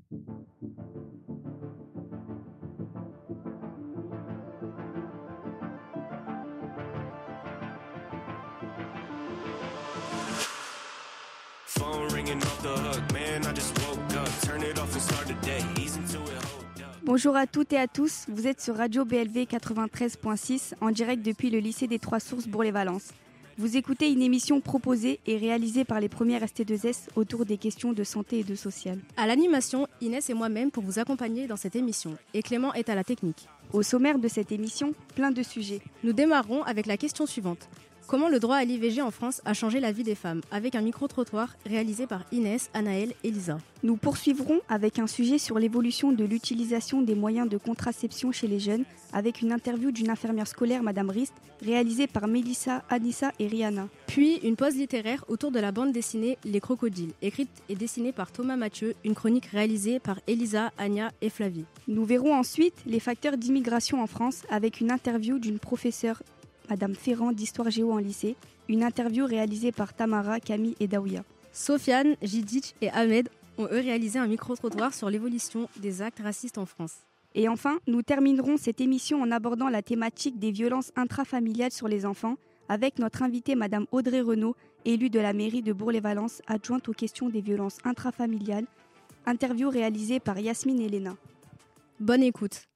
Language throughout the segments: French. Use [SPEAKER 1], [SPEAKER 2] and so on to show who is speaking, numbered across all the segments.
[SPEAKER 1] Bonjour à toutes et à tous, vous êtes sur Radio BLV 93.6 en direct depuis le lycée des Trois Sources Bourg-les-Valences. Vous écoutez une émission proposée et réalisée par les premières ST2S autour des questions de santé et de social.
[SPEAKER 2] À l'animation, Inès et moi-même pour vous accompagner dans cette émission et Clément est à la technique.
[SPEAKER 1] Au sommaire de cette émission, plein de sujets.
[SPEAKER 2] Nous démarrerons avec la question suivante. Comment le droit à l'IVG en France a changé la vie des femmes, avec un micro-trottoir réalisé par Inès, Anaëlle et Lisa.
[SPEAKER 1] Nous poursuivrons avec un sujet sur l'évolution de l'utilisation des moyens de contraception chez les jeunes, avec une interview d'une infirmière scolaire, Madame Rist, réalisée par Mélissa, Anissa et Rihanna.
[SPEAKER 2] Puis une pause littéraire autour de la bande dessinée Les Crocodiles, écrite et dessinée par Thomas Mathieu, une chronique réalisée par Elisa, Anya et Flavie.
[SPEAKER 1] Nous verrons ensuite les facteurs d'immigration en France, avec une interview d'une professeure, Madame Ferrand d'Histoire Géo en lycée, une interview réalisée par Tamara, Camille et Daouya.
[SPEAKER 2] Sofiane, Jidic et Ahmed ont eux réalisé un micro-trottoir sur l'évolution des actes racistes en France.
[SPEAKER 1] Et enfin, nous terminerons cette émission en abordant la thématique des violences intrafamiliales sur les enfants avec notre invitée Madame Audrey Renaud, élue de la mairie de Bourg-les-Valences, adjointe aux questions des violences intrafamiliales. Interview réalisée par Yasmine Elena.
[SPEAKER 2] Bonne écoute.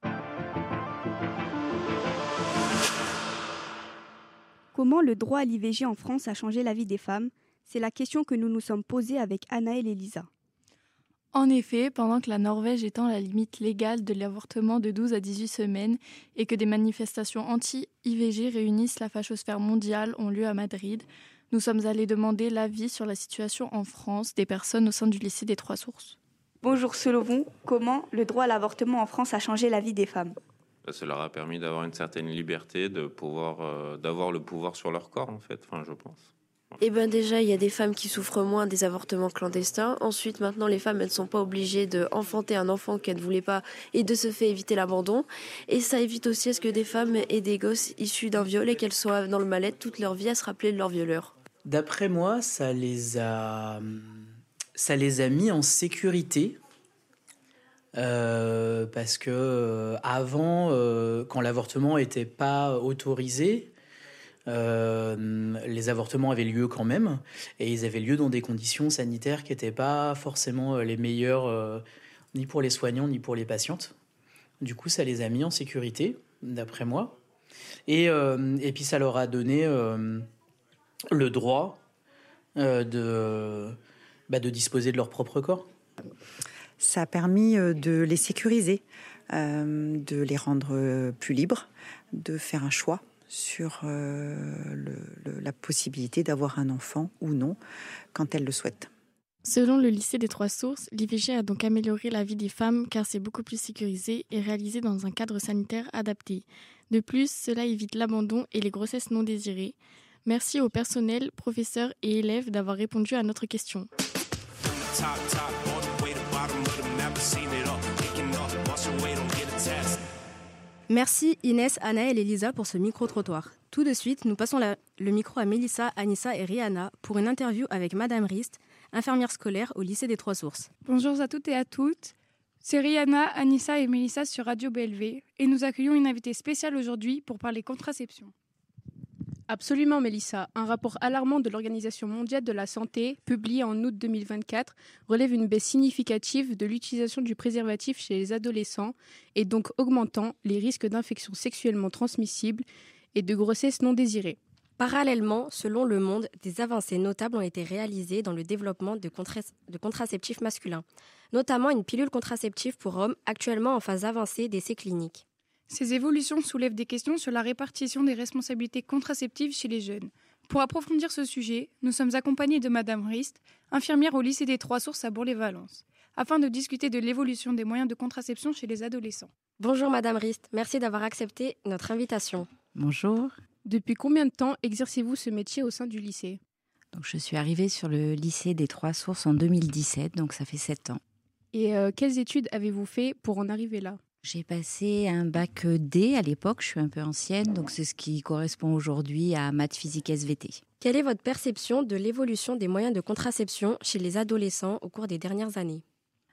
[SPEAKER 1] Comment le droit à l'IVG en France a changé la vie des femmes ? C'est la question que nous nous sommes posée avec Anaëlle et Lisa.
[SPEAKER 3] En effet, pendant que la Norvège étend la limite légale de l'avortement de 12 à 18 semaines et que des manifestations anti-IVG réunissent la fachosphère mondiale ont lieu à Madrid, nous sommes allés demander l'avis sur la situation en France des personnes au sein du lycée des Trois Sources.
[SPEAKER 1] Bonjour, selon vous, comment le droit à l'avortement en France a changé la vie des femmes ?
[SPEAKER 4] Ça leur a permis d'avoir une certaine liberté, d'avoir le pouvoir sur leur corps, en fait, je pense.
[SPEAKER 5] Eh bien déjà, il y a des femmes qui souffrent moins des avortements clandestins. Ensuite, maintenant, les femmes, elles ne sont pas obligées d'enfanter un enfant qu'elles ne voulaient pas et de ce fait éviter l'abandon. Et ça évite aussi à ce que des femmes aient des gosses issus d'un viol et qu'elles soient dans le mal-être toute leur vie à se rappeler de leur violeur.
[SPEAKER 6] D'après moi, ça les a mis en sécurité. Parce que avant, quand l'avortement n'était pas autorisé, les avortements avaient lieu quand même, et ils avaient lieu dans des conditions sanitaires qui n'étaient pas forcément les meilleures, ni pour les soignants ni pour les patientes. Du coup, ça les a mis en sécurité, d'après moi, et puis ça leur a donné le droit de disposer de leur propre corps.
[SPEAKER 7] Ça a permis de les sécuriser, de les rendre plus libres, de faire un choix sur la possibilité d'avoir un enfant ou non quand elles le souhaitent.
[SPEAKER 3] Selon le lycée des Trois Sources, l'IVG a donc amélioré la vie des femmes car c'est beaucoup plus sécurisé et réalisé dans un cadre sanitaire adapté. De plus, cela évite l'abandon et les grossesses non désirées. Merci au personnel, professeurs et élèves d'avoir répondu à notre question.
[SPEAKER 2] Merci Inès, Anaëlle et Lisa pour ce micro-trottoir. Tout de suite, nous passons le micro à Mélissa, Anissa et Rihanna pour une interview avec Madame Rist, infirmière scolaire au lycée des Trois Sources.
[SPEAKER 8] Bonjour à toutes et à toutes. C'est Rihanna, Anissa et Mélissa sur Radio BLV et nous accueillons une invitée spéciale aujourd'hui pour parler contraception.
[SPEAKER 9] Absolument Mélissa. Un rapport alarmant de l'Organisation mondiale de la santé, publié en août 2024, relève une baisse significative de l'utilisation du préservatif chez les adolescents et donc augmentant les risques d'infections sexuellement transmissibles et de grossesses non désirées.
[SPEAKER 2] Parallèlement, selon Le Monde, des avancées notables ont été réalisées dans le développement de contraceptifs masculins, notamment une pilule contraceptive pour hommes actuellement en phase avancée d'essais cliniques.
[SPEAKER 8] Ces évolutions soulèvent des questions sur la répartition des responsabilités contraceptives chez les jeunes. Pour approfondir ce sujet, nous sommes accompagnés de Madame Rist, infirmière au lycée des Trois Sources à Bourg-les-Valences, afin de discuter de l'évolution des moyens de contraception chez les adolescents.
[SPEAKER 2] Bonjour Madame Rist, merci d'avoir accepté notre invitation.
[SPEAKER 10] Bonjour.
[SPEAKER 9] Depuis combien de temps exercez-vous ce métier au sein du lycée ?
[SPEAKER 10] Donc, je suis arrivée sur le lycée des Trois Sources en 2017, donc ça fait 7 ans.
[SPEAKER 9] Et quelles études avez-vous fait pour en arriver là ?
[SPEAKER 10] J'ai passé un bac D à l'époque, je suis un peu ancienne, donc c'est ce qui correspond aujourd'hui à maths, physique, SVT.
[SPEAKER 2] Quelle est votre perception de l'évolution des moyens de contraception chez les adolescents au cours des dernières années ?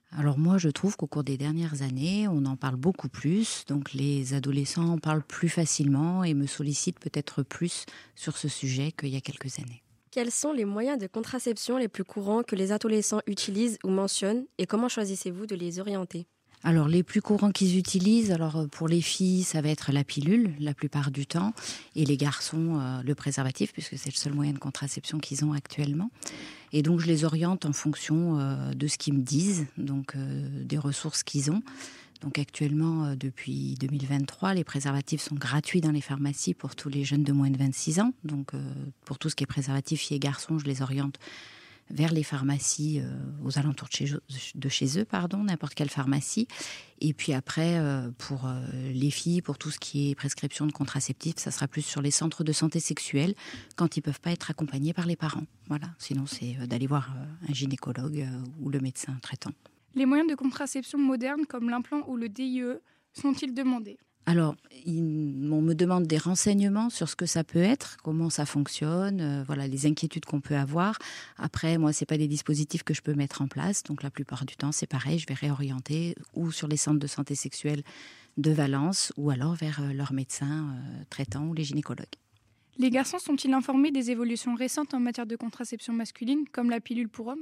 [SPEAKER 10] Alors moi, je trouve qu'au cours des dernières années, on en parle beaucoup plus. Donc les adolescents en parlent plus facilement et me sollicitent peut-être plus sur ce sujet qu'il y a quelques années.
[SPEAKER 2] Quels sont les moyens de contraception les plus courants que les adolescents utilisent ou mentionnent et comment choisissez-vous de les orienter ?
[SPEAKER 10] Alors les plus courants qu'ils utilisent, alors pour les filles, ça va être la pilule la plupart du temps et les garçons le préservatif puisque c'est le seul moyen de contraception qu'ils ont actuellement. Et donc je les oriente en fonction de ce qu'ils me disent, donc des ressources qu'ils ont. Donc actuellement, depuis 2023, les préservatifs sont gratuits dans les pharmacies pour tous les jeunes de moins de 26 ans. Donc pour tout ce qui est préservatif filles et garçons, je les oriente vers les pharmacies aux alentours de chez eux, n'importe quelle pharmacie. Et puis après, pour les filles, pour tout ce qui est prescription de contraceptifs, ça sera plus sur les centres de santé sexuelle quand ils ne peuvent pas être accompagnés par les parents. Voilà. Sinon, c'est d'aller voir un gynécologue ou le médecin traitant.
[SPEAKER 8] Les moyens de contraception modernes comme l'implant ou le DIE sont-ils demandés ?
[SPEAKER 10] Alors, on me demande des renseignements sur ce que ça peut être, comment ça fonctionne, voilà les inquiétudes qu'on peut avoir. Après, moi, c'est pas des dispositifs que je peux mettre en place, donc la plupart du temps, c'est pareil, je vais réorienter ou sur les centres de santé sexuelle de Valence ou alors vers leur médecin traitant ou les gynécologues.
[SPEAKER 8] Les garçons sont-ils informés des évolutions récentes en matière de contraception masculine, comme la pilule pour hommes ?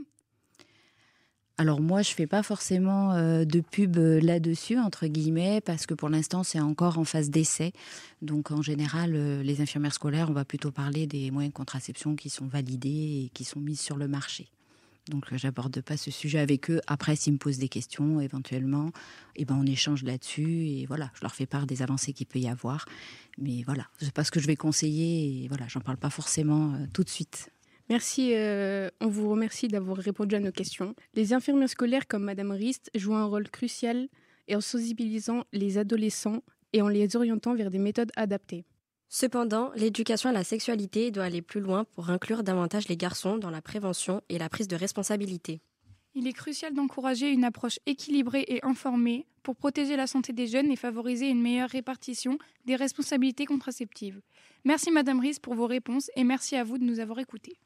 [SPEAKER 10] Alors moi, je fais pas forcément de pub là-dessus, entre guillemets, parce que pour l'instant, c'est encore en phase d'essai. Donc en général, les infirmières scolaires, on va plutôt parler des moyens de contraception qui sont validés et qui sont mis sur le marché. Donc j'aborde pas ce sujet avec eux. Après, s'ils me posent des questions, éventuellement, on échange là-dessus. Et voilà, je leur fais part des avancées qu'il peut y avoir. Mais voilà, c'est pas ce que je vais conseiller. Et voilà, j'en parle pas forcément tout de suite.
[SPEAKER 9] Merci, on vous remercie d'avoir répondu à nos questions. Les infirmières scolaires comme Madame Rist jouent un rôle crucial en sensibilisant les adolescents et en les orientant vers des méthodes adaptées.
[SPEAKER 2] Cependant, l'éducation à la sexualité doit aller plus loin pour inclure davantage les garçons dans la prévention et la prise de responsabilité.
[SPEAKER 8] Il est crucial d'encourager une approche équilibrée et informée pour protéger la santé des jeunes et favoriser une meilleure répartition des responsabilités contraceptives. Merci Madame Rist pour vos réponses et merci à vous de nous avoir écoutés.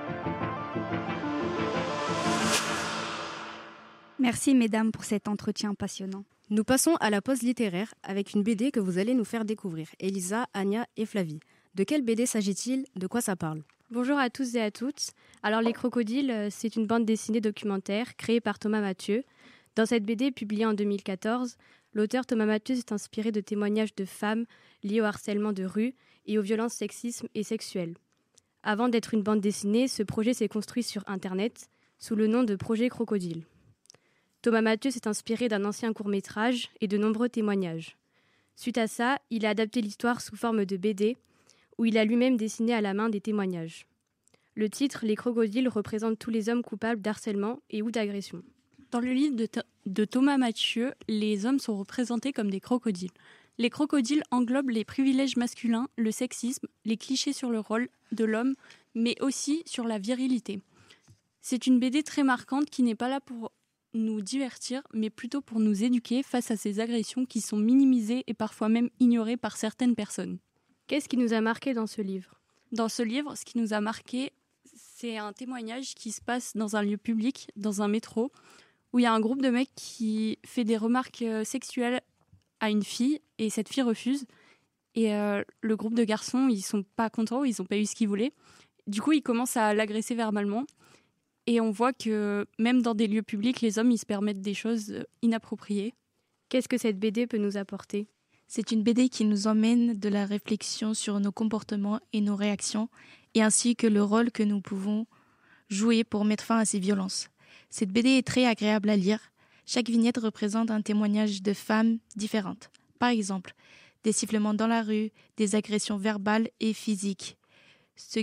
[SPEAKER 1] Merci mesdames pour cet entretien passionnant.
[SPEAKER 2] Nous passons à la pause littéraire avec une BD que vous allez nous faire découvrir. Elisa, Anya et Flavie. De quelle BD s'agit-il ? De quoi ça parle ?
[SPEAKER 11] Bonjour à tous et à toutes. Alors Les Crocodiles, c'est une bande dessinée documentaire créée par Thomas Mathieu. Dans cette BD publiée en 2014, l'auteur Thomas Mathieu s'est inspiré de témoignages de femmes liés au harcèlement de rue et aux violences sexistes et sexuelles. Avant d'être une bande dessinée, ce projet s'est construit sur Internet sous le nom de Projet Crocodile. Thomas Mathieu s'est inspiré d'un ancien court-métrage et de nombreux témoignages. Suite à ça, il a adapté l'histoire sous forme de BD, où il a lui-même dessiné à la main des témoignages. Le titre « Les crocodiles » représente tous les hommes coupables d'harcèlement et ou d'agression.
[SPEAKER 12] Dans le livre de Thomas Mathieu, les hommes sont représentés comme des crocodiles. Les crocodiles englobent les privilèges masculins, le sexisme, les clichés sur le rôle de l'homme, mais aussi sur la virilité. C'est une BD très marquante qui n'est pas là pour nous divertir, mais plutôt pour nous éduquer face à ces agressions qui sont minimisées et parfois même ignorées par certaines personnes.
[SPEAKER 11] Qu'est-ce qui nous a marqué dans ce livre ?
[SPEAKER 12] Dans ce livre, ce qui nous a marqué, c'est un témoignage qui se passe dans un lieu public, dans un métro, où il y a un groupe de mecs qui fait des remarques sexuelles à une fille, et cette fille refuse. Et le groupe de garçons, ils sont pas contents, ils n'ont pas eu ce qu'ils voulaient. Du coup, ils commencent à l'agresser verbalement. Et on voit que même dans des lieux publics, les hommes, ils se permettent des choses inappropriées.
[SPEAKER 11] Qu'est-ce que cette BD peut nous apporter ?
[SPEAKER 13] C'est une BD qui nous emmène de la réflexion sur nos comportements et nos réactions, et ainsi que le rôle que nous pouvons jouer pour mettre fin à ces violences. Cette BD est très agréable à lire. Chaque vignette représente un témoignage de femmes différentes. Par exemple, des sifflements dans la rue, des agressions verbales et physiques, ce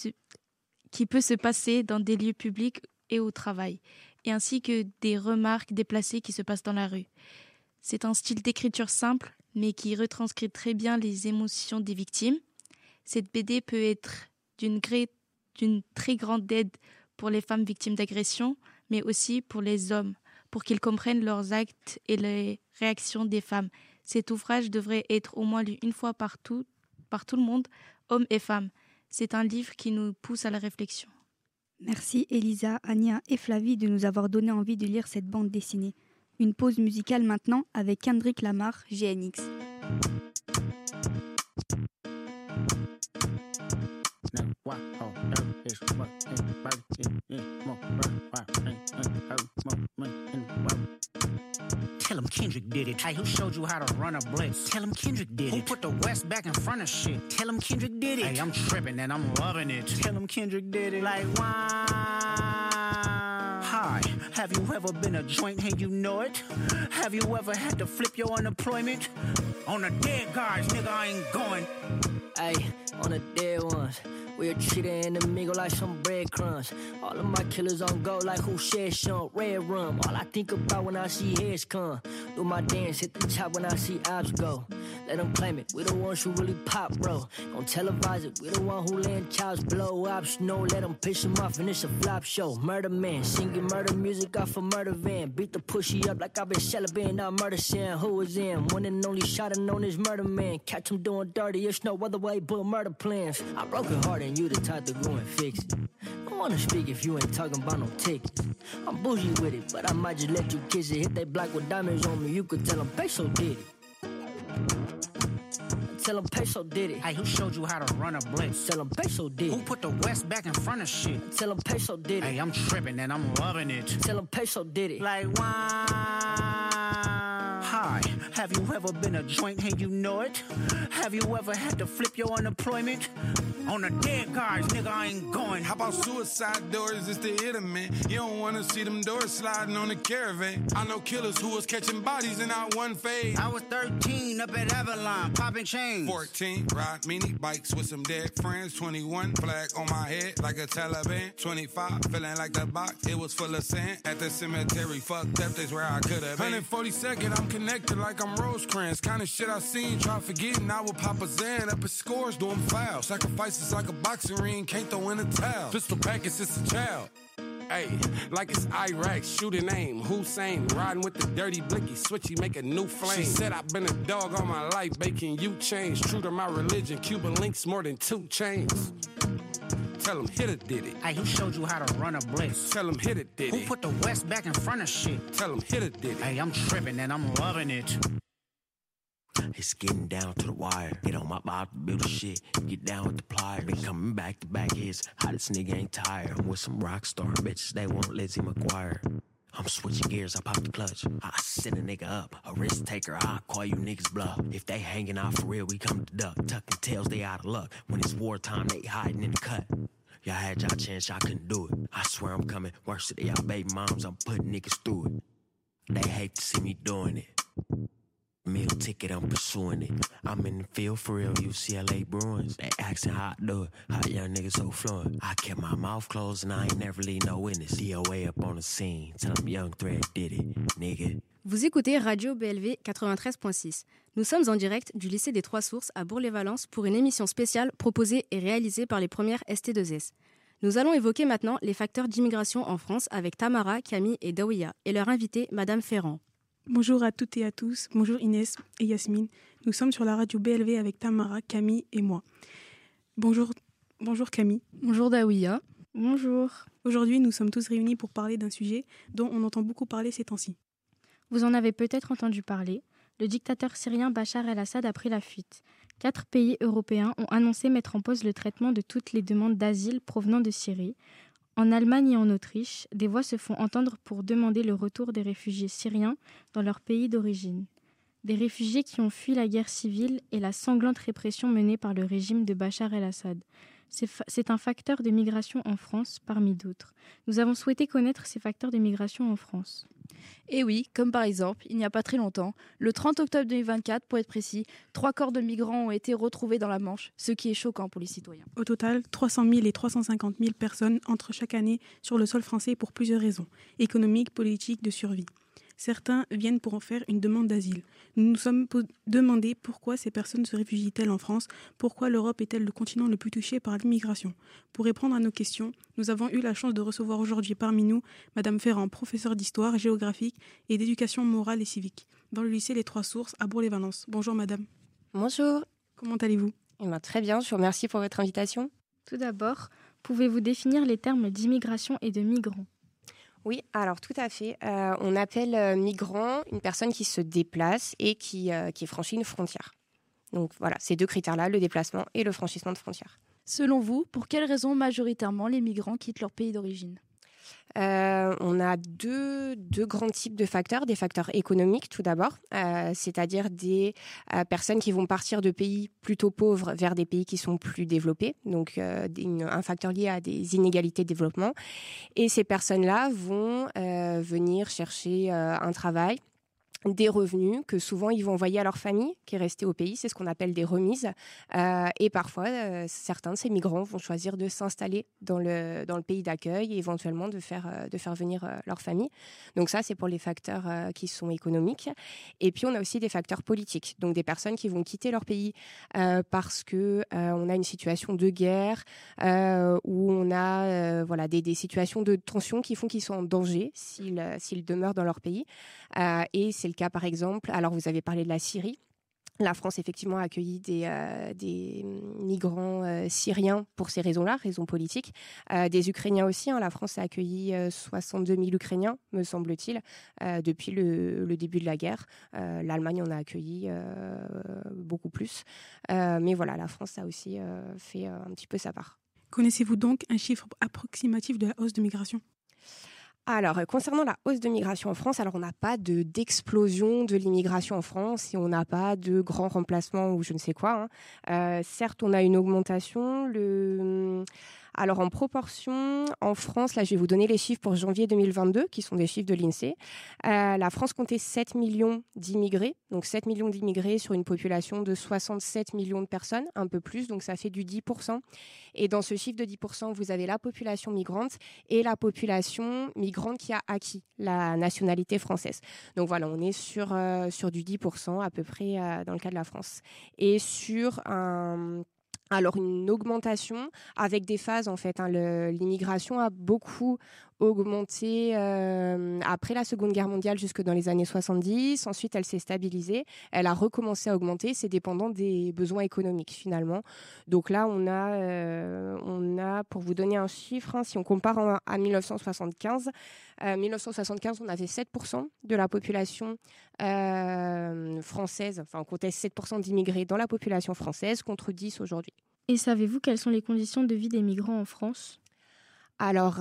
[SPEAKER 13] qui peut se passer dans des lieux publics et au travail, et ainsi que des remarques déplacées qui se passent dans la rue. C'est un style d'écriture simple, mais qui retranscrit très bien les émotions des victimes. Cette BD peut être d'une très grande aide pour les femmes victimes d'agression, mais aussi pour les hommes, pour qu'ils comprennent leurs actes et les réactions des femmes. Cet ouvrage devrait être au moins lu une fois par tout le monde, hommes et femmes. C'est un livre qui nous pousse à la réflexion.
[SPEAKER 1] Merci Elisa, Ania et Flavie de nous avoir donné envie de lire cette bande dessinée. Une pause musicale maintenant avec Kendrick Lamar, GNX.
[SPEAKER 14] Tell him Kendrick did it. Hey, who showed you how to run a blitz? Tell him Kendrick did it. Who put the West back in front of shit? Tell him Kendrick did it. Hey, I'm tripping and I'm loving it. Tell him Kendrick did it. Like, why? Hi, have you ever been a joint and you know it? Have you ever had to flip your unemployment? On the dead guys, nigga, I ain't going.
[SPEAKER 15] Ayy, on the dead ones. We'll treat an enemigo like some breadcrumbs. All of my killers on go like who shed Sean Red Rum. All I think about when I see heads come. Do my dance, hit the top when I see ops go. Let them claim it, we the ones who really pop, bro. Don't televise it, we the one who land childs blow ops. No, let them piss them off and it's a flop show. Murder man, singing murder music off a murder van. Beat the pushy up like I've been celebrating out murder scene. Who was in? One and only shot and known as murder man. Catch him doing dirty, it's no other way but murder plans. I'm broken hearted and you the type to go and fix it. I wanna speak if you ain't talking about no tickets. I'm bougie with it, but I might just let you kiss it. Hit that block with diamonds on me, you could tell them Peso did it. Tell them Peso did it.
[SPEAKER 14] Hey, who showed you how to run a blitz?
[SPEAKER 15] Tell them Peso did it.
[SPEAKER 14] Who put the West back in front of shit?
[SPEAKER 15] Tell them Peso did it.
[SPEAKER 14] Hey, I'm tripping and I'm loving it.
[SPEAKER 15] Tell them Peso did it.
[SPEAKER 14] Like, why? Hi, have you ever been a joint and you know it? Have you ever had to flip your unemployment? On the dead guys, nigga, I ain't going.
[SPEAKER 16] How about suicide doors? It's the hit 'em, man. You don't wanna see them doors sliding on the caravan. I know killers who was catching bodies in our one phase.
[SPEAKER 14] I was 13 up at Avalon, popping chains.
[SPEAKER 16] 14, ride mini bikes with some dead friends. 21, flag on my head like a Taliban. 25, feeling like the box, it was full of sand. At the cemetery, fucked up, that's where I could've been. 142nd, I'm connected like I'm Rosecrans. Kinda shit I seen, try forgetting I would pop a Zan. Up at scores, doing fouls. Sacrifices like a boxing ring, can't throw in a towel. Pistol packets, it's a child. Hey, like it's Iraq, shooting aim, Hussein, riding with the dirty blicky, switchy, make a new flame. She said I've been a dog all my life, baking you change. True to my religion, Cuban links more than 2 chains. Tell him hit it, did it.
[SPEAKER 14] Hey, who showed you how to run a blitz?
[SPEAKER 16] Tell him hit it, did it.
[SPEAKER 14] Who put the West back in front of shit?
[SPEAKER 16] Tell him hit it, did it.
[SPEAKER 14] Hey, I'm tripping and I'm loving it.
[SPEAKER 17] It's getting down to the wire. Get on my body, build the shit. Get down with the pliers. Been coming back to back hits. Hottest nigga ain't tired. I'm with some rock star bitches. They want Lizzie McGuire. I'm switching gears, I pop the clutch. I send a nigga up, a risk taker, I call you niggas bluff. If they hanging out for real, we come to duck. Tucking tails, they out of luck. When it's wartime, they hiding in the cut. Y'all had y'all chance, y'all couldn't do it. I swear I'm coming worse to y'all baby moms, I'm putting niggas through it. They hate to see me doing it. Meal ticket, I'm pursuing it. I'm in the field for real, UCLA Bruins. They asking how I do it, how young niggas so fluent. I kept my mouth closed and I ain't never leave no witness. DOA up on the scene, tell them Young Thread did it, nigga.
[SPEAKER 2] Vous écoutez Radio BLV 93.6. Nous sommes en direct du lycée des Trois Sources à Bourg-les-Valences pour une émission spéciale proposée et réalisée par les premières ST2S. Nous allons évoquer maintenant les facteurs d'immigration en France avec Tamara, Camille et Daouya et leur invitée, Madame Ferrand.
[SPEAKER 18] Bonjour à toutes et à tous, bonjour Inès et Yasmine. Nous sommes sur la radio BLV avec Tamara, Camille et moi. Bonjour Camille.
[SPEAKER 12] Bonjour Daouya.
[SPEAKER 18] Bonjour. Aujourd'hui, nous sommes tous réunis pour parler d'un sujet dont on entend beaucoup parler ces temps-ci.
[SPEAKER 11] Vous en avez peut-être entendu parler. Le dictateur syrien Bachar el-Assad a pris la fuite. 4 pays européens ont annoncé mettre en pause le traitement de toutes les demandes d'asile provenant de Syrie. En Allemagne et en Autriche, des voix se font entendre pour demander le retour des réfugiés syriens dans leur pays d'origine. Des réfugiés qui ont fui la guerre civile et la sanglante répression menée par le régime de Bachar el-Assad. C'est un facteur de migration en France parmi d'autres. Nous avons souhaité connaître ces facteurs de migration en France.
[SPEAKER 12] Et oui, comme par exemple, il n'y a pas très longtemps, le 30 octobre 2024 pour être précis, 3 corps de migrants ont été retrouvés dans la Manche, ce qui est choquant pour les citoyens.
[SPEAKER 18] Au total, 300 000 et 350 000 personnes entrent chaque année sur le sol français pour plusieurs raisons, économiques, politiques, de survie. Certains viennent pour en faire une demande d'asile. Nous nous sommes demandé pourquoi ces personnes se réfugient-elles en France, pourquoi l'Europe est-elle le continent le plus touché par l'immigration. Pour répondre à nos questions, nous avons eu la chance de recevoir aujourd'hui parmi nous Madame Ferrand, professeure d'histoire géographique et d'éducation morale et civique, dans le lycée Les Trois Sources à Bourg-les-Valences. Bonjour Madame.
[SPEAKER 19] Bonjour.
[SPEAKER 18] Comment allez-vous ?
[SPEAKER 19] Très bien, je vous remercie pour votre invitation.
[SPEAKER 11] Tout d'abord, Pouvez-vous définir les termes d'immigration et de migrants ?
[SPEAKER 19] Oui, alors tout à fait. On appelle migrant une personne qui se déplace et qui franchit une frontière. Donc voilà, ces deux critères-là, le déplacement et le franchissement de frontières.
[SPEAKER 13] Selon vous, pour quelles raisons majoritairement les migrants quittent leur pays d'origine ?
[SPEAKER 19] On a deux grands types de facteurs. Des facteurs économiques tout d'abord, c'est-à-dire des personnes qui vont partir de pays plutôt pauvres vers des pays qui sont plus développés, donc un facteur lié à des inégalités de développement. Et ces personnes-là vont venir chercher un travail, des revenus que souvent ils vont envoyer à leur famille qui est restée au pays, c'est ce qu'on appelle des remises. Et parfois, certains de ces migrants vont choisir de s'installer dans le pays d'accueil et éventuellement de faire venir leur famille. Donc ça, c'est pour les facteurs qui sont économiques. Et puis, on a aussi des facteurs politiques, donc des personnes qui vont quitter leur pays parce que on a une situation de guerre, où on a des situations de tension qui font qu'ils sont en danger s'ils demeurent dans leur pays. Et c'est le cas, par exemple, alors vous avez parlé de la Syrie. La France, effectivement, a accueilli des migrants syriens pour ces raisons-là, raisons politiques. Des Ukrainiens aussi. La France a accueilli 62 000 Ukrainiens, me semble-t-il, depuis le début de la guerre. L'Allemagne en a accueilli beaucoup plus. Mais voilà, la France a aussi fait un petit peu sa part.
[SPEAKER 18] Connaissez-vous donc un chiffre approximatif de la hausse de migration ?
[SPEAKER 19] Alors, concernant la hausse de migration en France, alors on n'a pas d'explosion de l'immigration en France et on n'a pas de grand remplacement ou je ne sais quoi. Certes, on a une augmentation. Alors, en proportion, en France, là, je vais vous donner les chiffres pour janvier 2022, qui sont des chiffres de l'INSEE. La France comptait 7 millions d'immigrés, donc 7 millions d'immigrés sur une population de 67 millions de personnes, un peu plus, donc ça fait du 10%. Et dans ce chiffre de 10%, vous avez la population migrante et la population migrante qui a acquis la nationalité française. Donc voilà, on est sur du 10% à peu près dans le cas de la France. Et sur alors une augmentation avec des phases en fait. L'immigration a beaucoup augmenté après la Seconde Guerre mondiale jusque dans les années 70. Ensuite, elle s'est stabilisée. Elle a recommencé à augmenter. C'est dépendant des besoins économiques finalement. Donc là, on a pour vous donner un chiffre, si on compare à 1975, 1975, on avait 7% de la population française. Enfin, on comptait 7% d'immigrés dans la population française contre 10 aujourd'hui.
[SPEAKER 11] Et savez-vous quelles sont les conditions de vie des migrants en France ?
[SPEAKER 19] Alors,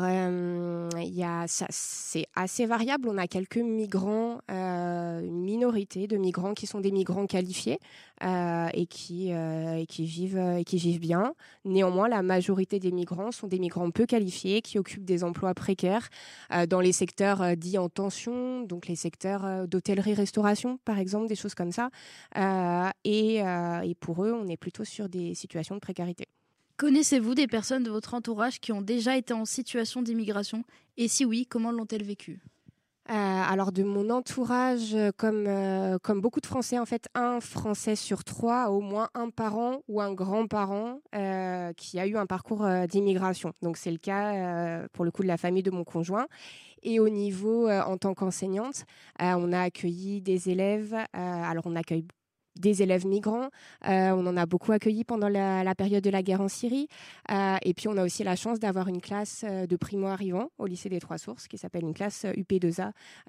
[SPEAKER 19] c'est assez variable. On a quelques migrants, une minorité de migrants qui sont des migrants qualifiés et qui vivent bien. Néanmoins, la majorité des migrants sont des migrants peu qualifiés qui occupent des emplois précaires dans les secteurs dits en tension, donc les secteurs d'hôtellerie-restauration, par exemple, des choses comme ça. Et pour eux, on est plutôt sur des situations de précarité.
[SPEAKER 13] Connaissez-vous des personnes de votre entourage qui ont déjà été en situation d'immigration ? Et si oui, comment l'ont-elles vécu ?
[SPEAKER 19] Alors de mon entourage, comme beaucoup de Français, en fait, un Français sur 3 a au moins un parent ou un grand-parent qui a eu un parcours d'immigration. Donc c'est le cas pour le coup de la famille de mon conjoint. Et au niveau, en tant qu'enseignante, on a accueilli des élèves. Alors on accueille des élèves migrants. On en a beaucoup accueilli pendant la période de la guerre en Syrie. Et puis, on a aussi la chance d'avoir une classe de primo-arrivants au lycée des Trois Sources qui s'appelle une classe UP2A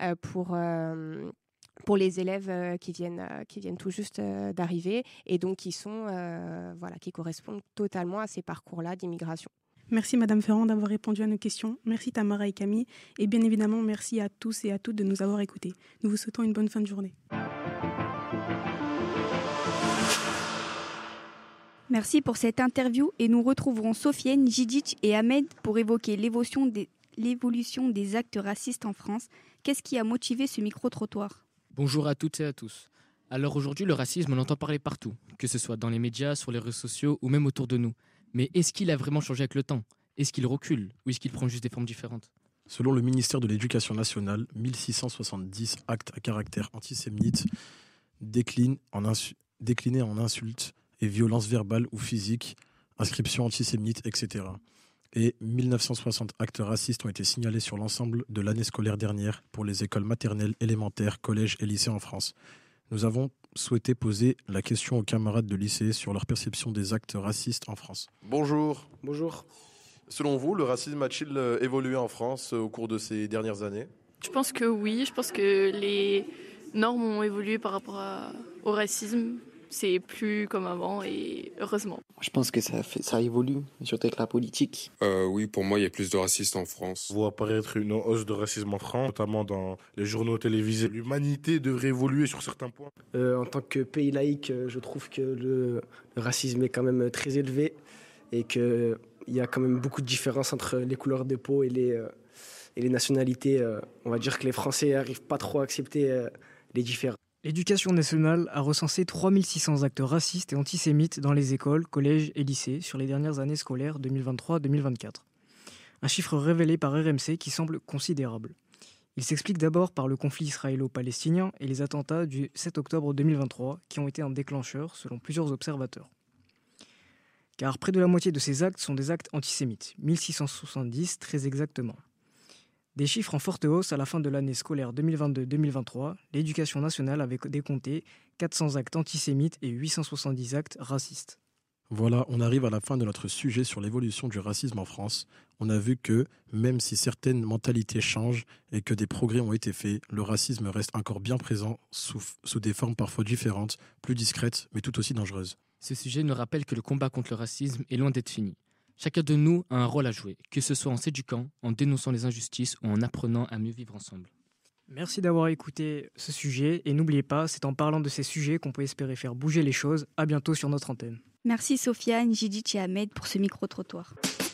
[SPEAKER 19] pour les élèves qui viennent tout juste d'arriver et donc qui correspondent totalement à ces parcours-là d'immigration.
[SPEAKER 18] Merci Madame Ferrand d'avoir répondu à nos questions. Merci Tamara et Camille. Et bien évidemment, merci à tous et à toutes de nous avoir écoutés. Nous vous souhaitons une bonne fin de journée.
[SPEAKER 1] Merci pour cette interview et nous retrouverons Sofiane, Jiditch et Ahmed pour évoquer l'évolution des actes racistes en France. Qu'est-ce qui a motivé ce micro-trottoir ?
[SPEAKER 20] Bonjour à toutes et à tous. Alors aujourd'hui, le racisme, on entend parler partout, que ce soit dans les médias, sur les réseaux sociaux ou même autour de nous. Mais est-ce qu'il a vraiment changé avec le temps ? Est-ce qu'il recule ou est-ce qu'il prend juste des formes différentes ?
[SPEAKER 21] Selon le ministère de l'Éducation nationale, 1670 actes à caractère antisémite déclinés en insultes et violences verbales ou physiques, inscriptions antisémites, etc. Et 1960 actes racistes ont été signalés sur l'ensemble de l'année scolaire dernière pour les écoles maternelles, élémentaires, collèges et lycées en France. Nous avons souhaité poser la question aux camarades de lycée sur leur perception des actes racistes en France.
[SPEAKER 22] Bonjour.
[SPEAKER 23] Bonjour.
[SPEAKER 21] Selon vous, le racisme a-t-il évolué en France au cours de ces dernières années ?
[SPEAKER 3] Je pense que oui, je pense que les normes ont évolué par rapport au racisme. C'est plus comme avant et heureusement.
[SPEAKER 4] Je pense que ça évolue, surtout avec la politique.
[SPEAKER 22] Oui, pour moi, il y a plus de racistes en France.
[SPEAKER 21] On voit apparaître une hausse de racisme en France, notamment dans les journaux télévisés. L'humanité devrait évoluer sur certains points.
[SPEAKER 23] En tant que pays laïque, je trouve que le racisme est quand même très élevé et qu'il y a quand même beaucoup de différences entre les couleurs de peau et les nationalités. On va dire que les Français n'arrivent pas trop à accepter les différences.
[SPEAKER 24] L'éducation nationale a recensé 3600 actes racistes et antisémites dans les écoles, collèges et lycées sur les dernières années scolaires 2023-2024. Un chiffre révélé par RMC qui semble considérable. Il s'explique d'abord par le conflit israélo-palestinien et les attentats du 7 octobre 2023 qui ont été un déclencheur selon plusieurs observateurs. Car près de la moitié de ces actes sont des actes antisémites, 1670 très exactement. Des chiffres en forte hausse à la fin de l'année scolaire 2022-2023, l'éducation nationale avait décompté 400 actes antisémites et 870 actes racistes.
[SPEAKER 21] Voilà, on arrive à la fin de notre sujet sur l'évolution du racisme en France. On a vu que, même si certaines mentalités changent et que des progrès ont été faits, le racisme reste encore bien présent sous des formes parfois différentes, plus discrètes, mais tout aussi dangereuses.
[SPEAKER 20] Ce sujet nous rappelle que le combat contre le racisme est loin d'être fini. Chacun de nous a un rôle à jouer, que ce soit en s'éduquant, en dénonçant les injustices ou en apprenant à mieux vivre ensemble.
[SPEAKER 24] Merci d'avoir écouté ce sujet et n'oubliez pas, c'est en parlant de ces sujets qu'on peut espérer faire bouger les choses. À bientôt sur notre antenne.
[SPEAKER 1] Merci Sofiane, Judith et Ahmed pour ce micro-trottoir.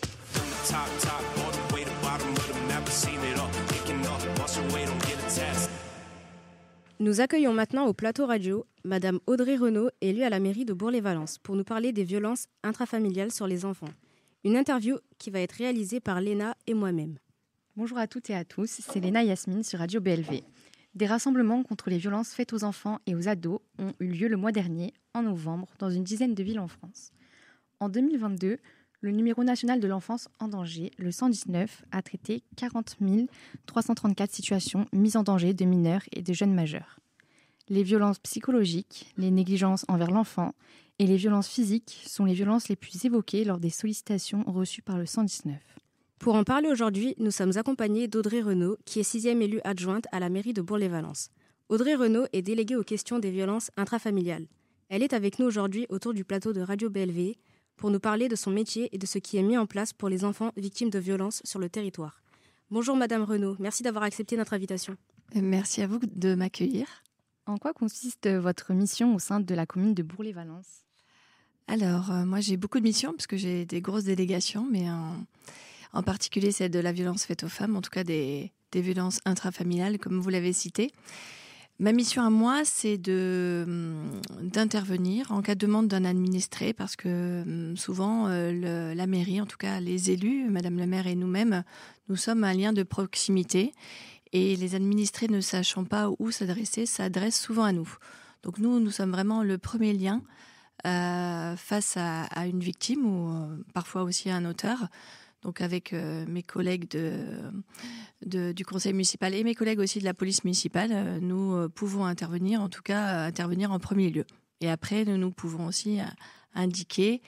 [SPEAKER 2] Nous accueillons maintenant au plateau radio Madame Audrey Renaud, élue à la mairie de Bourg-les-Valences, pour nous parler des violences intrafamiliales sur les enfants. Une interview qui va être réalisée par Léna et moi-même.
[SPEAKER 25] Bonjour à toutes et à tous, c'est Léna Yasmine sur Radio BLV. Des rassemblements contre les violences faites aux enfants et aux ados ont eu lieu le mois dernier, en novembre, dans une dizaine de villes en France. En 2022, le numéro national de l'enfance en danger, le 119, a traité 40 334 situations mises en danger de mineurs et de jeunes majeurs. Les violences psychologiques, les négligences envers l'enfant et les violences physiques sont les violences les plus évoquées lors des sollicitations reçues par le 119.
[SPEAKER 2] Pour en parler aujourd'hui, nous sommes accompagnés d'Audrey Renaud, qui est 6e élue adjointe à la mairie de Bourg-les-Valences. Audrey Renaud est déléguée aux questions des violences intrafamiliales. Elle est avec nous aujourd'hui autour du plateau de Radio BLV pour nous parler de son métier et de ce qui est mis en place pour les enfants victimes de violences sur le territoire. Bonjour Madame Renaud, merci d'avoir accepté notre invitation.
[SPEAKER 25] Merci à vous de m'accueillir. En quoi consiste votre mission au sein de la commune de Bourg-les-Valences ?
[SPEAKER 26] Alors, moi j'ai beaucoup de missions parce que j'ai des grosses délégations, mais en particulier celle de la violence faite aux femmes, en tout cas des violences intrafamiliales, comme vous l'avez cité. Ma mission à moi, c'est d'intervenir en cas de demande d'un administré, parce que souvent, la mairie, en tout cas les élus, Madame la maire et nous-mêmes, nous sommes un lien de proximité. Et les administrés ne sachant pas où s'adresser, s'adressent souvent à nous. Donc nous sommes vraiment le premier lien face à une victime ou parfois aussi à un auteur. Donc avec mes collègues du conseil municipal et mes collègues aussi de la police municipale, nous pouvons intervenir, en tout cas intervenir en premier lieu. Et après, nous pouvons aussi indiquer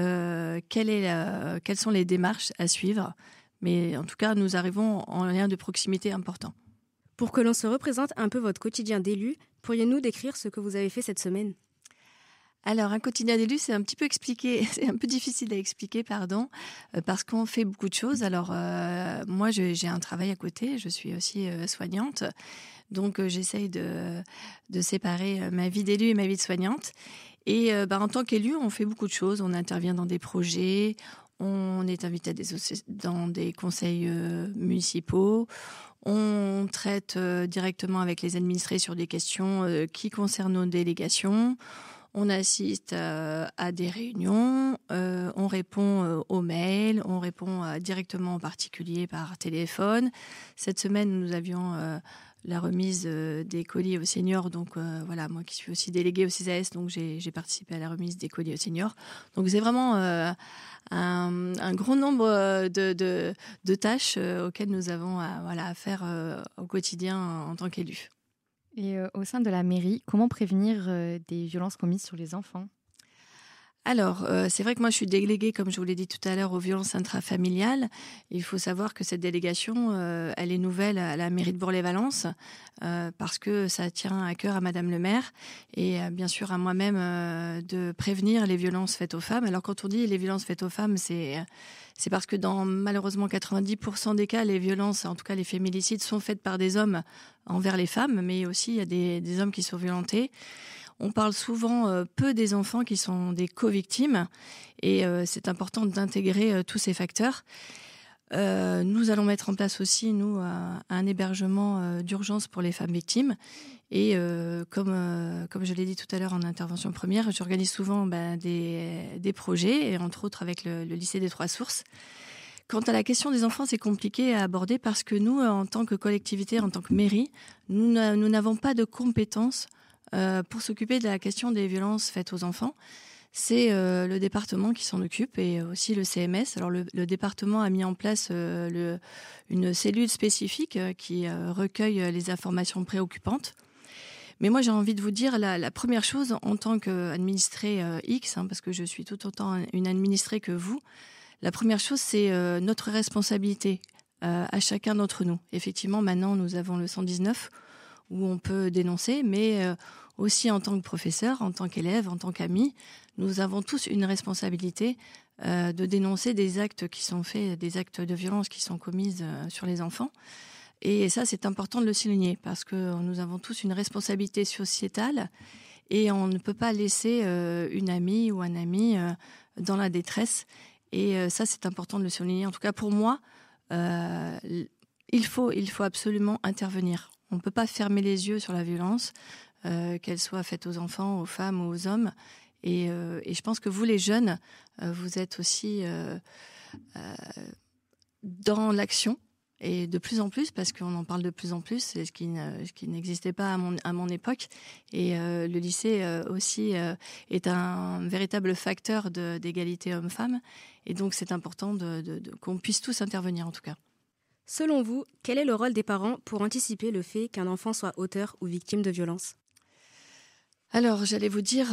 [SPEAKER 26] quelles sont les démarches à suivre. Mais en tout cas, nous arrivons en lien de proximité important.
[SPEAKER 2] Pour que l'on se représente un peu votre quotidien d'élu, pourriez-vous décrire ce que vous avez fait cette semaine ?
[SPEAKER 26] Alors, un quotidien d'élu, c'est un petit peu c'est un peu difficile à expliquer, parce qu'on fait beaucoup de choses. Alors, moi, j'ai un travail à côté, je suis aussi soignante, donc j'essaye de séparer ma vie d'élu et ma vie de soignante. Et en tant qu'élu, on fait beaucoup de choses, on intervient dans des projets, on est invité dans des conseils municipaux, on traite directement avec les administrés sur des questions qui concernent nos délégations. On assiste à des réunions, on répond aux mails, on répond directement en particulier par téléphone. Cette semaine, nous avions la remise des colis aux seniors. Donc voilà, moi qui suis aussi déléguée au CISAS, donc j'ai participé à la remise des colis aux seniors. Donc c'est vraiment un grand nombre de tâches auxquelles nous avons à faire au quotidien en tant qu'élus.
[SPEAKER 25] Et au sein de la mairie, comment prévenir des violences commises sur les enfants ?
[SPEAKER 26] Alors, c'est vrai que moi, je suis déléguée, comme je vous l'ai dit tout à l'heure, aux violences intrafamiliales. Il faut savoir que cette délégation, elle est nouvelle à la mairie de Bourg-les-Valence, parce que ça tient à cœur à Madame le maire et bien sûr à moi-même de prévenir les violences faites aux femmes. Alors, quand on dit les violences faites aux femmes, c'est parce que dans malheureusement 90% des cas, les violences, en tout cas les féminicides, sont faites par des hommes envers les femmes, mais aussi il y a des hommes qui sont violentés. On parle souvent peu des enfants qui sont des co-victimes et c'est important d'intégrer tous ces facteurs. Nous allons mettre en place aussi, nous, un hébergement d'urgence pour les femmes victimes. Et comme je l'ai dit tout à l'heure en intervention première, j'organise souvent des projets, et entre autres avec le lycée des Trois Sources. Quant à la question des enfants, c'est compliqué à aborder parce que nous, en tant que collectivité, en tant que mairie, nous n'avons pas de compétences pour s'occuper de la question des violences faites aux enfants. C'est le département qui s'en occupe et aussi le CMS. Alors le département a mis en place une cellule spécifique qui recueille les informations préoccupantes. Mais moi, j'ai envie de vous dire la première chose en tant qu'administrée X, parce que je suis tout autant une administrée que vous, la première chose, c'est notre responsabilité à chacun d'entre nous. Effectivement, maintenant, nous avons le 119 où on peut dénoncer, mais aussi en tant que professeur, en tant qu'élève, en tant qu'ami, nous avons tous une responsabilité de dénoncer des actes qui sont faits, des actes de violence qui sont commis sur les enfants. Et ça, c'est important de le souligner parce que nous avons tous une responsabilité sociétale et on ne peut pas laisser une amie ou un ami dans la détresse. Et ça, c'est important de le souligner. En tout cas, pour moi, il faut absolument intervenir. On ne peut pas fermer les yeux sur la violence, qu'elle soit faite aux enfants, aux femmes ou aux hommes. Et je pense que vous, les jeunes, vous êtes aussi dans l'action. Et de plus en plus, parce qu'on en parle de plus en plus, c'est ce qui n'existait pas à mon époque. Et le lycée aussi est un véritable facteur d'égalité homme-femme. Et donc, c'est important qu'on puisse tous intervenir, en tout cas.
[SPEAKER 2] Selon vous, quel est le rôle des parents pour anticiper le fait qu'un enfant soit auteur ou victime de violence ?
[SPEAKER 26] Alors, j'allais vous dire,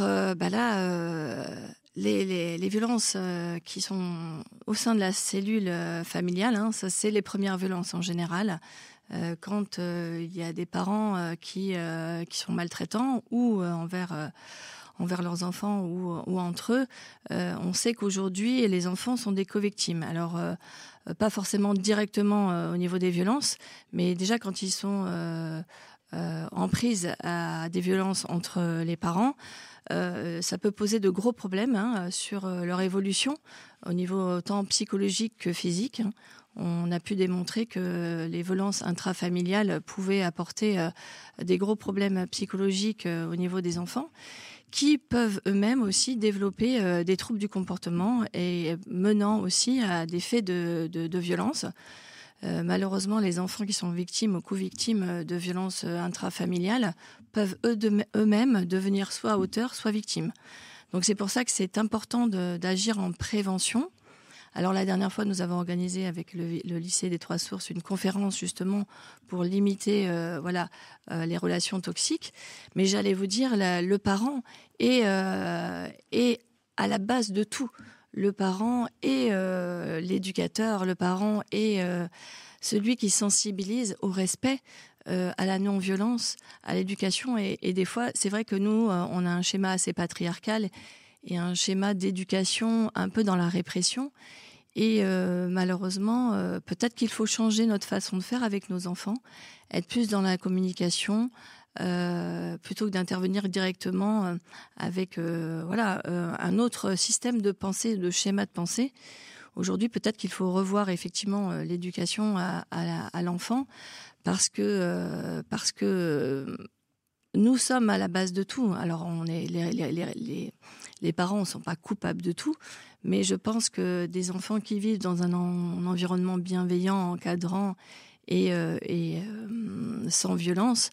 [SPEAKER 26] les violences qui sont au sein de la cellule familiale, ça c'est les premières violences en général. Quand il y a des parents qui sont maltraitants ou envers leurs enfants ou entre eux, on sait qu'aujourd'hui les enfants sont des co-victimes. Alors pas forcément directement au niveau des violences, mais déjà quand ils sont en prise à des violences entre les parents, ça peut poser de gros problèmes sur leur évolution au niveau tant psychologique que physique. On a pu démontrer que les violences intrafamiliales pouvaient apporter des gros problèmes psychologiques au niveau des enfants qui peuvent eux-mêmes aussi développer des troubles du comportement et menant aussi à des faits de violence. Malheureusement, les enfants qui sont victimes ou co-victimes de violences intrafamiliales peuvent eux-mêmes devenir soit auteurs, soit victimes. Donc c'est pour ça que c'est important d'agir en prévention. Alors la dernière fois, nous avons organisé avec le lycée des Trois Sources une conférence justement pour limiter les relations toxiques. Mais j'allais vous dire, le parent est à la base de tout. Le parent est l'éducateur, le parent est celui qui sensibilise au respect, à la non-violence, à l'éducation. Et des fois, c'est vrai que nous, on a un schéma assez patriarcal et un schéma d'éducation un peu dans la répression. Et malheureusement, peut-être qu'il faut changer notre façon de faire avec nos enfants, être plus dans la communication, plutôt que d'intervenir directement avec un autre système de pensée, de schéma de pensée. Aujourd'hui, peut-être qu'il faut revoir effectivement l'éducation à l'enfant parce que nous sommes à la base de tout. Alors, les parents ne sont pas coupables de tout, mais je pense que des enfants qui vivent dans un environnement bienveillant, encadrant et sans violence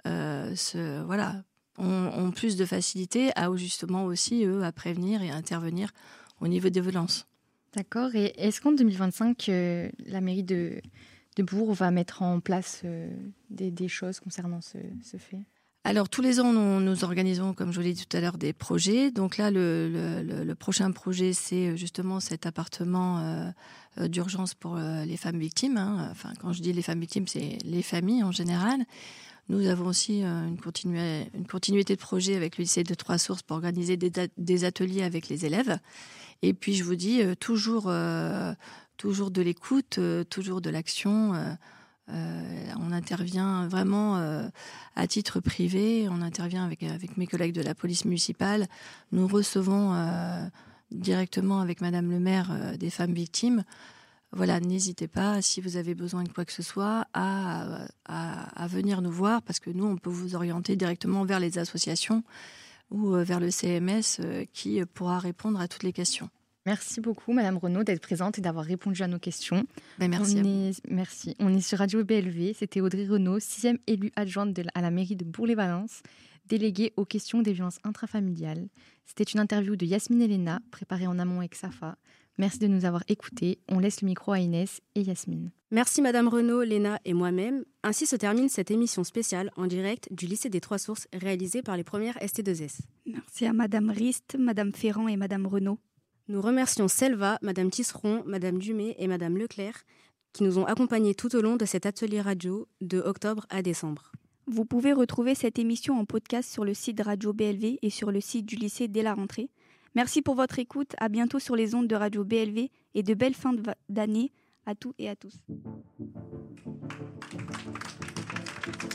[SPEAKER 26] ont plus de facilité à justement aussi, eux, à prévenir et à intervenir au niveau des violences.
[SPEAKER 25] D'accord. Et est-ce qu'en 2025, la mairie de Bourg va mettre en place des choses concernant ce fait ?
[SPEAKER 26] Alors, tous les ans, nous organisons, comme je vous l'ai dit tout à l'heure, des projets. Donc là, le prochain projet, c'est justement cet appartement d'urgence pour les femmes victimes. Hein. Enfin, quand je dis les femmes victimes, c'est les familles en général. Nous avons aussi une continuité de projet avec le lycée de Trois-Sources pour organiser des ateliers avec les élèves. Et puis, je vous dis, toujours de l'écoute, toujours de l'action. On intervient vraiment à titre privé, on intervient avec mes collègues de la police municipale. Nous recevons directement avec Madame le maire des femmes victimes. Voilà, n'hésitez pas, si vous avez besoin de quoi que ce soit, à venir nous voir, parce que nous, on peut vous orienter directement vers les associations ou vers le CMS qui pourra répondre à toutes les questions.
[SPEAKER 25] Merci beaucoup, Madame Renaud, d'être présente et d'avoir répondu à nos questions.
[SPEAKER 26] Merci.
[SPEAKER 25] Merci. On est sur Radio BLV. C'était Audrey Renaud, 6e élue adjointe à la mairie de Bourg-les-Valences, déléguée aux questions des violences intrafamiliales. C'était une interview de Yasmine Elena, préparée en amont avec Safa. Merci de nous avoir écoutés. On laisse le micro à Inès et Yasmine.
[SPEAKER 2] Merci Madame Renaud, Léna et moi-même. Ainsi se termine cette émission spéciale en direct du lycée des Trois Sources réalisée par les premières ST2S.
[SPEAKER 1] Merci à Madame Rist, Madame Ferrand et Madame Renaud.
[SPEAKER 2] Nous remercions Selva, Madame Tisseron, Madame Dumay et Madame Leclerc qui nous ont accompagnés tout au long de cet atelier radio de octobre à décembre.
[SPEAKER 1] Vous pouvez retrouver cette émission en podcast sur le site de Radio BLV et sur le site du lycée dès la rentrée. Merci pour votre écoute. À bientôt sur les ondes de Radio BLV et de belles fins d'année à tous et à tous.